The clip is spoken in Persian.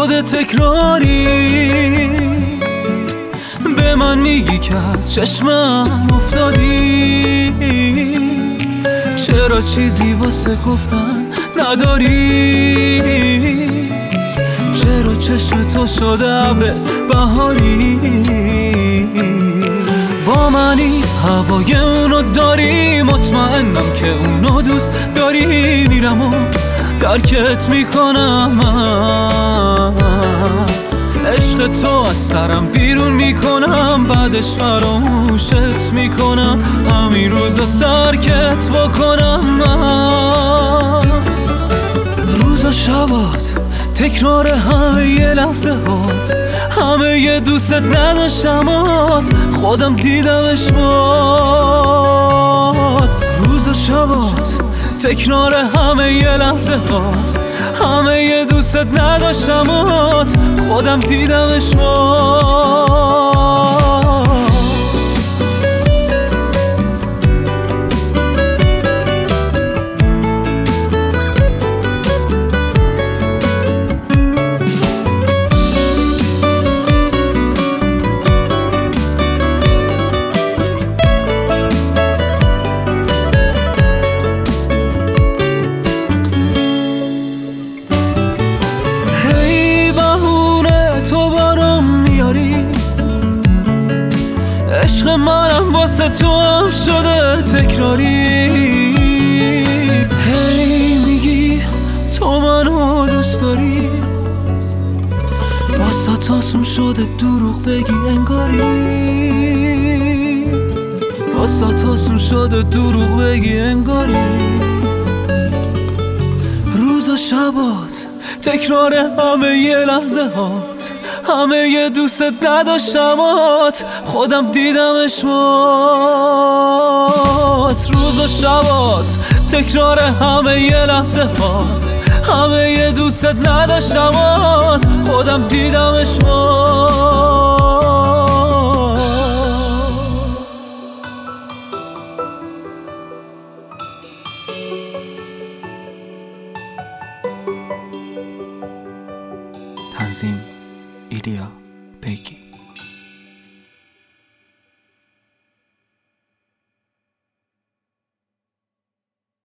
شده تکراری. به من میگی که از چشمم افتادی، چرا چیزی واسه گفتن نداری؟ چرا چشم تو شده ابر بهاری؟ با منی هوای اونو داری، مطمئنم که اونو دوست داری. میرم و درکت میکنم، عشق تو از سرم بیرون میکنم، بعدش فراموشت میکنم، همین روزا سرکت بکنم. روزا شبات تکرار همه یه لحظه هات، همه یه دوست نداشتمات، خودم دیدمش باد. روزا شبات تکرار همه یه لحظه هات، همه یه دوست نداشتمات، خودم دیدمش باد. عشق منم واسه تو هم شده تکراری. هی میگی تو منو دوست داری، واسه آسون شده دروغ بگی انگاری، واسه آسون شده دروغ بگی انگاری. روز و شبات تکرار همه یه لحظه هات، همه یه دوست نداشتمات، خودم دیدمش مات. روز و شبات تکرار همه یه لحظه هات، همه یه دوست نداشتمات، خودم دیدمش مات.